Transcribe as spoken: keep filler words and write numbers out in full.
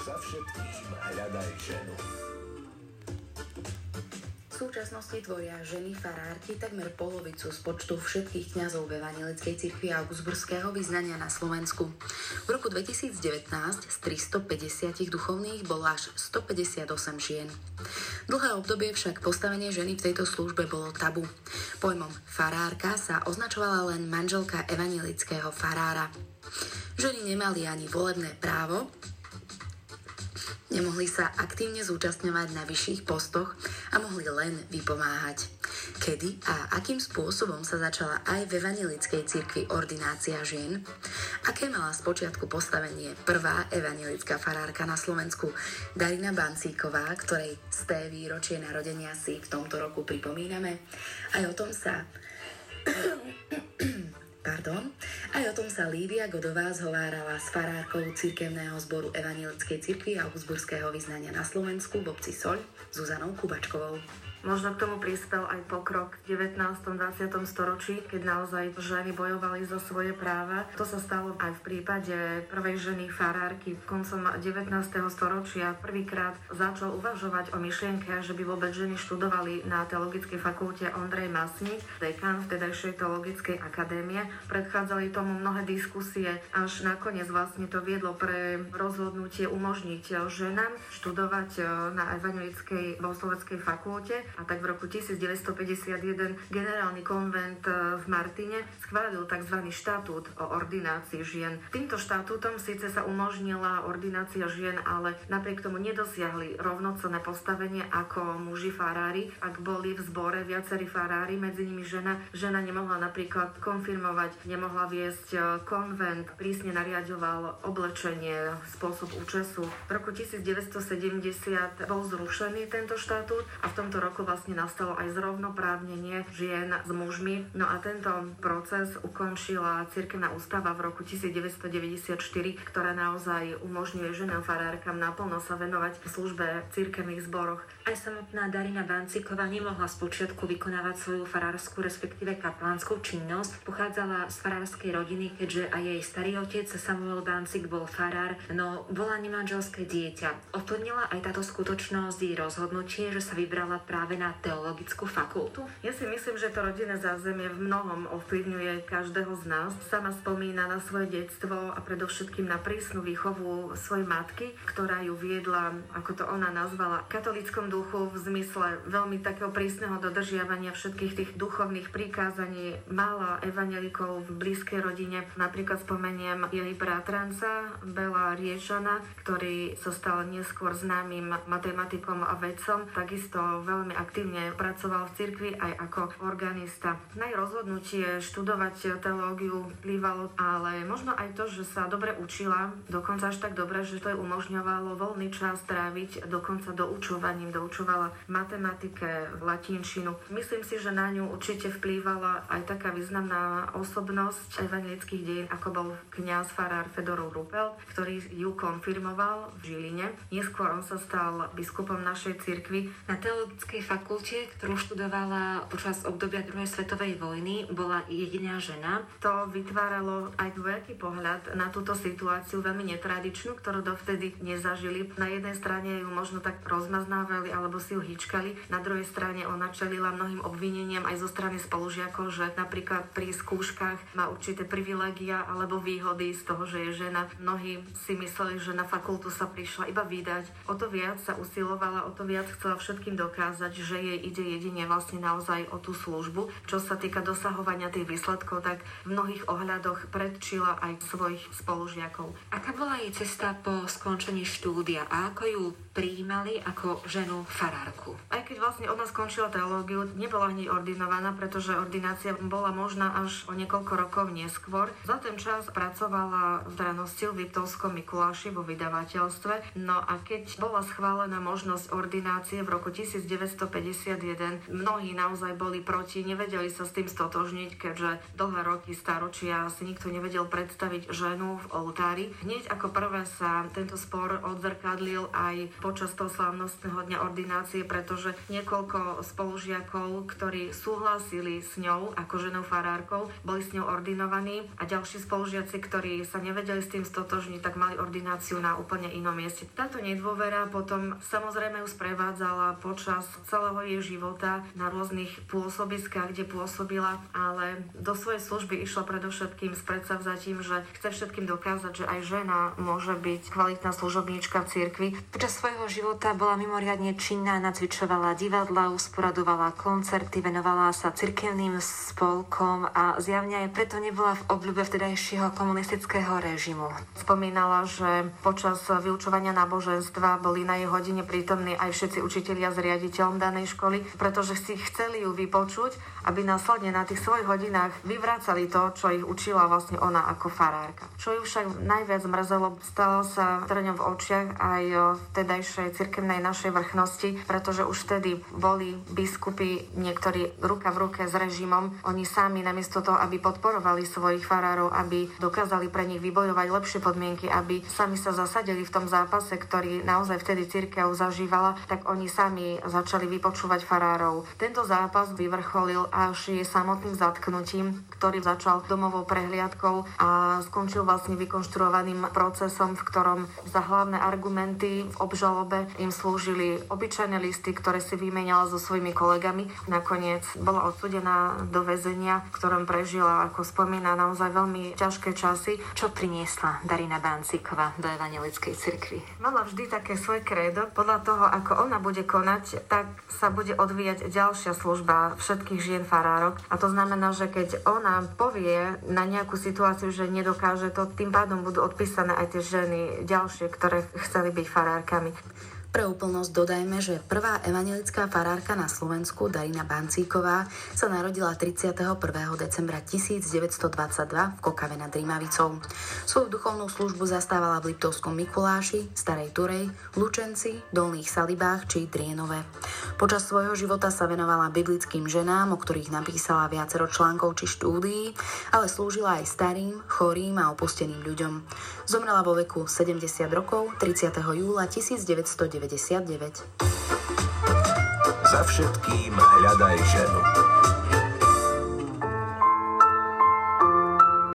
Za všetkým hľadaj ženu. V súčasnosti tvoria ženy farárky takmer polovicu z počtu všetkých kňazov v Evanjelickej cirkvi Augsburského vyznania na Slovensku. V roku dvetisícdevätnásť z tristopäťdesiat duchovných bolo až stopäťdesiatosem žien. Dlhé obdobie však postavenie ženy v tejto službe bolo tabu. Pojmom farárka sa označovala len manželka evanjelického farára. Ženy nemali ani volebné právo, nemohli sa aktívne zúčastňovať na vyšších postoch a mohli len vypomáhať. Kedy a akým spôsobom sa začala aj v Evanjelickej cirkvi ordinácia žien? Aké mala spočiatku postavenie prvá evanjelická farárka na Slovensku Darina Bancíková, ktorej sté výročie narodenia si v tomto roku pripomíname? Aj o tom sa... Pardon. Aj o tom sa Lídia Godová zhovárala s farárkou cirkevného zboru Evanjelickej cirkvi Augsburského vyznania na Slovensku v obci Soľ Zuzanou Kubačkovou. Možno k tomu prispel aj pokrok v devätnástom dvadsiatom storočí, keď naozaj ženy bojovali za svoje práva. To sa stalo aj v prípade prvej ženy farárky. Koncom devätnásteho storočia prvýkrát začal uvažovať o myšlienke, že by vôbec ženy študovali na Teologickej fakulte Ondrej Masník, dekan vtedajšej Teologickej akadémie. Predchádzali tomu mnohé diskusie, až nakoniec vlastne to viedlo pre rozhodnutie umožniť ženám študovať na Evanjelickej bohosloveckej fakulte. A tak v roku devätnásťstopäťdesiatjeden generálny konvent v Martine schválil tzv. Štatút o ordinácii žien. Týmto štatútom síce sa umožnila ordinácia žien, ale napriek tomu nedosiahli rovnocenné postavenie ako muži farári. Ak boli v zbore viacerí farári, medzi nimi žena, žena nemohla napríklad konfirmovať, nemohla viesť konvent, prísne nariaďoval oblečenie, spôsob účesu. V roku devätnásťstosedemdesiat bol zrušený tento štatút a v tomto roku vlastne nastalo aj zrovnoprávnenie žien s mužmi. No a tento proces ukončila cirkevná ústava v roku devätnásťstodeväťdesiatštyri, ktorá naozaj umožňuje ženám farárkam naplno sa venovať v službe v cirkevných zboroch. Aj samotná Darina Bancíková nemohla spočiatku vykonávať svoju farárskú, respektíve kaplánsku činnosť. Pochádzala z farárskej rodiny, keďže aj jej starý otec Samuel Bancík bol farár, no bola nemanželské dieťa. Ovplyvnila aj táto skutočnosť jej rozhodnutie, že sa vybrala práve na teologickú fakultu? Ja si myslím, že to rodinné zázemie v mnohom ovplyvňuje každého z nás. Sama spomína na svoje detstvo a predovšetkým na prísnu výchovu svojej matky, ktorá ju viedla, ako to ona nazvala, katolíckom duchu v zmysle veľmi takého prísneho dodržiavania všetkých tých duchovných prikázaní. Mala evanjelikov v blízkej rodine. Napríklad spomeniem jej bratranca Bela Riečana, ktorý sa stal neskôr známym matematikom a vedcom. Takisto veľmi aktívne pracoval v cirkvi aj ako organista. Na jej rozhodnutie študovať teológiu vplývalo, ale možno aj to, že sa dobre učila, dokonca až tak dobre, že to jej umožňovalo voľný čas tráviť dokonca doučovaním, doučovala matematike, latinčinu. Myslím si, že na ňu určite vplývala aj taká významná osobnosť evanjelických dejín, ako bol kňaz farár Fedorov Rupel, ktorý ju konfirmoval v Žiline. Neskôr on sa stal biskupom našej cirkvi. Na teologickej fakulte, ktorú študovala počas obdobia druhej svetovej vojny, bola jediná žena. To vytváralo aj veľký pohľad na túto situáciu, veľmi netradičnú, ktorú dovtedy nezažili. Na jednej strane ju možno tak rozmaznávali alebo si ju hýčkali, na druhej strane ona čelila mnohým obvineniam aj zo strany spolužiakov, že napríklad pri skúškach má určité privilégia alebo výhody z toho, že je žena. Mnohí si mysleli, že na fakultu sa prišla iba vydať. O to viac sa usilovala, o to viac chcela všetkým dokázať, že jej ide jedine vlastne naozaj o tú službu. Čo sa týka dosahovania tých výsledkov, tak v mnohých ohľadoch predčila aj svojich spolužiakov. Aká bola jej cesta po skončení štúdia a ako ju prijímali ako ženu farárku? Aj keď vlastne ona skončila teológiu, nebola hneď ordinovaná, pretože ordinácia bola možná až o niekoľko rokov neskôr. Za ten čas pracovala v Dranosti v Liptovskom Mikuláši vo vydavateľstve. No a keď bola schválená možnosť ordinácie v roku devätnásťstopäťdesiatjeden, tristopäťdesiatjeden. Mnohí naozaj boli proti, nevedeli sa s tým stotožniť, keďže dlhé roky, staročia si nikto nevedel predstaviť ženu v oltári. Hneď ako prvé sa tento spor odzrkadlil aj počas toho slávnostného dňa ordinácie, pretože niekoľko spolužiakov, ktorí súhlasili s ňou ako ženou farárkou, boli s ňou ordinovaní a ďalší spolužiaci, ktorí sa nevedeli s tým stotožniť, tak mali ordináciu na úplne inom mieste. Táto nedôvera potom samozrejme ju sprevádzala počas celého jej života na rôznych pôsobiskách, kde pôsobila, ale do svojej služby išla predovšetkým s predsavzatím, že chce všetkým dokázať, že aj žena môže byť kvalitná služobníčka v cirkvi. Počas svojho života bola mimoriadne činná, nacvičovala divadla, usporadovala koncerty, venovala sa cirkevným spolkom a zjavne aj preto nebola v obľúbe vtedajšieho komunistického režimu. Spomínala, že počas vyučovania náboženstva boli na jej hodine prítomní aj všetci učitelia s riaditeľom danej školy, pretože si chceli ju vypočuť, aby následne na tých svojich hodinách vyvracali to, čo ich učila vlastne ona ako farárka. Čo ju však najviac mrzelo, stalo sa trňom v očiach aj vtedajšej cirkevnej našej vrchnosti, pretože už vtedy boli biskupy niektorí ruka v ruke s režimom. Oni sami namiesto toho, aby podporovali svojich farárov, aby dokázali pre nich vybojovať lepšie podmienky, aby sami sa zasadili v tom zápase, ktorý naozaj vtedy cirkev zažívala, tak oni sami začali vypočúvať farárov. Tento zápas vyvrcholil až jej samotným zatknutím, ktorý začal domovou prehliadkou a skončil vlastne vykonštruovaným procesom, v ktorom za hlavné argumenty v obžalobe im slúžili obyčajné listy, ktoré si vymenala so svojimi kolegami. Nakoniec bola odsúdená do väzenia, v ktorom prežila, ako spomína, naozaj veľmi ťažké časy. Čo priniesla Darina Bánciková do evanjelickej cirkvi? Mala vždy také svoje krédo. Podľa toho, ako ona bude konať, tak sa bude odvíjať ďalšia služba všetkých žien farárok. A to znamená, že keď ona povie na nejakú situáciu, že nedokáže to, tým pádom budú odpísané aj tie ženy ďalšie, ktoré chceli byť farárkami. Pre úplnosť dodajme, že prvá evanjelická farárka na Slovensku, Darina Bánciková, sa narodila tridsiateho prvého decembra tisícdeväťstodvadsaťdva v Kokave nad Rímavicou. Svoju duchovnú službu zastávala v Liptovskom Mikuláši, Starej Turej, Lučenci, Dolných Salibách či Drienove. Počas svojho života sa venovala biblickým ženám, o ktorých napísala viacero článkov či štúdií, ale slúžila aj starým, chorým a opusteným ľuďom. Zomrela vo veku sedemdesiat rokov tridsiateho júla tisícdeväťstodeväťdesiatdeväť. Za všetkým hľadaj ženu.